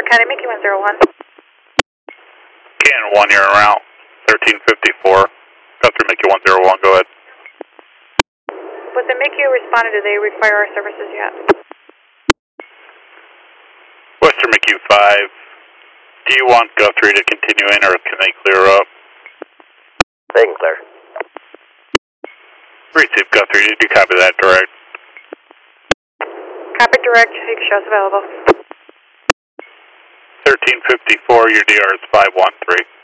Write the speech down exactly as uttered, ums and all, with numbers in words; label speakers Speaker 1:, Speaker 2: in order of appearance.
Speaker 1: County, Mickey one zero one.
Speaker 2: Can one, you're en route. thirteen fifty-four. Guthrie, Mickey one zero one, go ahead.
Speaker 1: With the Mickey responded, do they require our services yet?
Speaker 2: Western Mickey five. Do you want Guthrie to continue in or can they clear up?
Speaker 3: They can clear.
Speaker 2: Receive Guthrie, did you copy that direct?
Speaker 1: Copy direct, you can show us available.
Speaker 2: thirteen fifty-four, your D R is five one three.